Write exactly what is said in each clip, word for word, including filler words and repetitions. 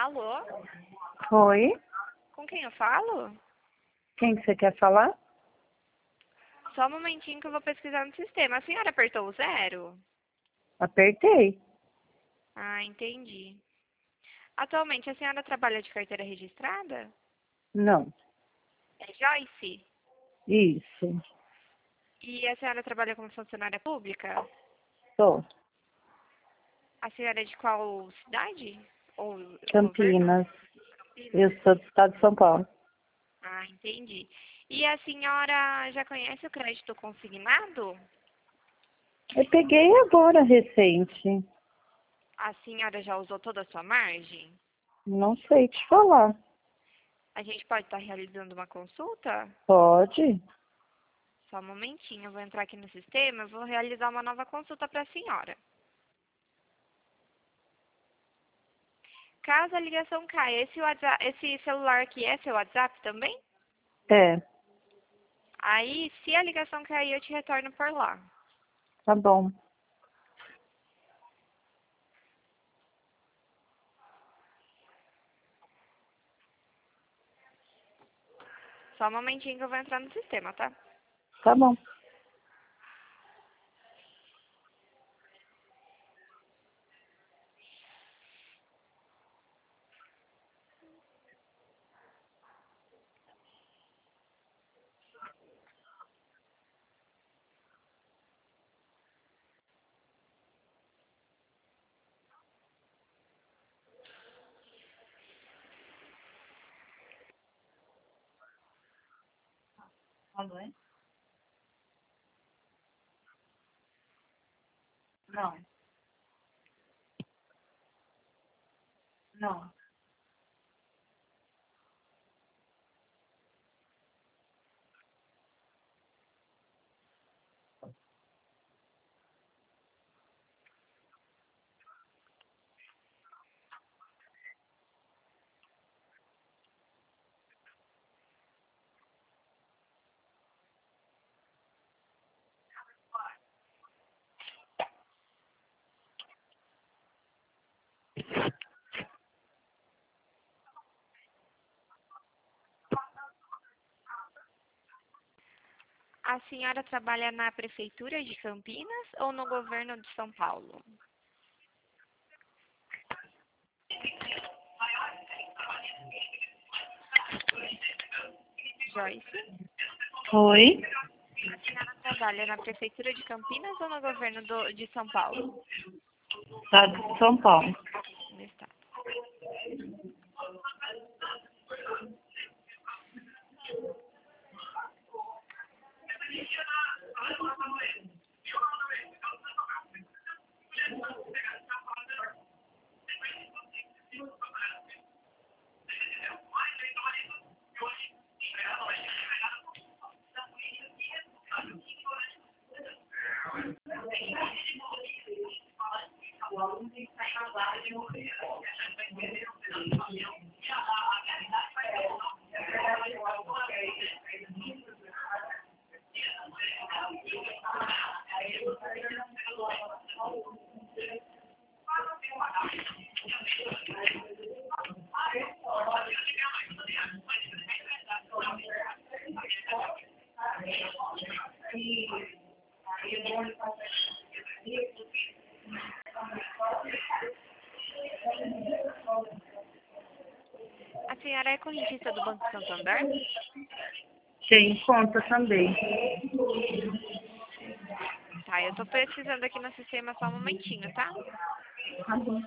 Alô? Oi, Com quem eu falo? quem que você quer falar? Só um momentinho que eu vou pesquisar no sistema. A senhora apertou o zero? Apertei. Ah, entendi. Atualmente a senhora trabalha de carteira registrada? Não, É Joyce? isso. E a senhora trabalha como funcionária pública? Tô. A senhora é de qual cidade? Ou governo? Campinas. Eu Campinas? sou do estado de São Paulo. Ah, entendi. E a senhora já conhece o crédito consignado? Eu peguei agora, recente. A senhora já usou toda a sua margem? Não sei te falar. A gente pode estar realizando uma consulta? Pode? Só um momentinho, eu vou entrar aqui no sistema, eu vou realizar uma nova consulta para a senhora. Caso a ligação caia, esse, WhatsApp, esse celular aqui é seu WhatsApp também? É, Aí, se a ligação cair, eu te retorno por lá. tá bom. Só um momentinho que eu vou entrar no sistema, tá? Tá bom. Alô? Não. Não. A senhora trabalha na Prefeitura de Campinas ou no governo de São Paulo? Joyce? Oi, A senhora trabalha na Prefeitura de Campinas ou no governo do- de São Paulo? estado de São Paulo. No estado. A senhora é correntista do Banco Santander? Tem conta também. Tá, eu tô pesquisando aqui no sistema só um momentinho, tá? Tá bom.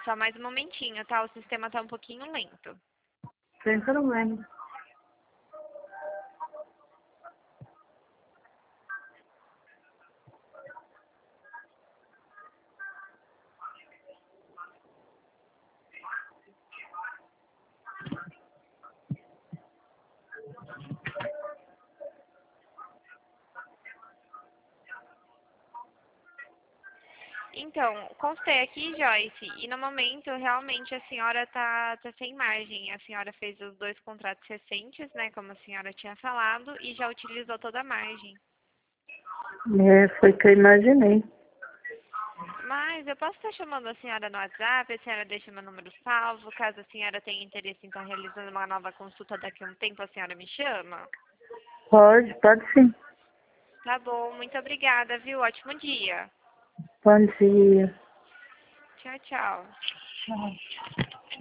só mais um momentinho, tá? O sistema tá um pouquinho lento. Sem problema. Então, constei aqui, Joyce, e no momento realmente a senhora tá, tá sem margem. A senhora fez os dois contratos recentes, né, como a senhora tinha falado, e já utilizou toda a margem. É, foi o que eu imaginei. Mas eu posso estar chamando a senhora no WhatsApp, a senhora deixa meu número salvo, caso a senhora tenha interesse em estar realizando uma nova consulta daqui a um tempo, a senhora me chama? Pode, pode sim. Tá bom, muito obrigada, viu? Ótimo dia. Bom dia. Tchau, tchau. Tchau.